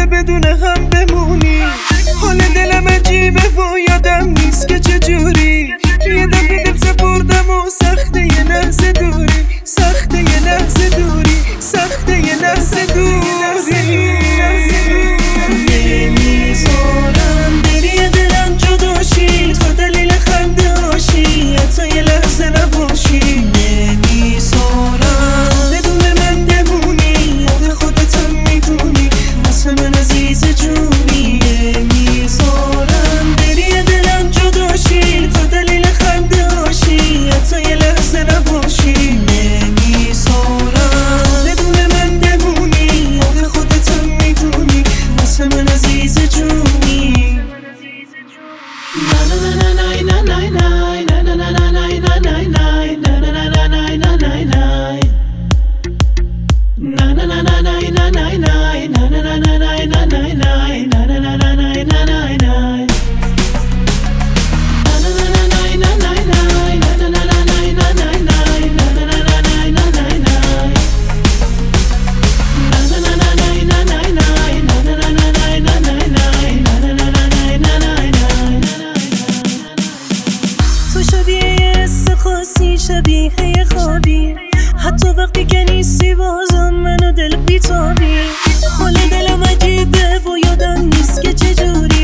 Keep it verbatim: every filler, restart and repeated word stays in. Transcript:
بدون هم بمونی. حال دلم عجیبه و یادم نیست که چجوری. یه دفعه دل سپردم و سخته یه لحظه دوری، سخته یه لحظه دوری، سخته یه لحظه دوری. نمیذارم بری دلم جداشی، تا دلیل خنده هاشی حتی یه لحظه نباشی. نمیذارم بدون من بمونی، یاد خودتم میدونی واسه من عزیز جونی. نمیذارم بری دلم جداشی، تا دلیل خنده هاشی حتی یه لحظه نباشی. نمیذارم بدون من بمونی، یاد خودتم میدونی واسه من عزیز جونی. تو شبیه یه حس خاصی، شبیه یه خوابی، حتی وقتی که نیستی بازم منو دل بیتابی. حال دلم عجیبه و یادم نیست که چجوری.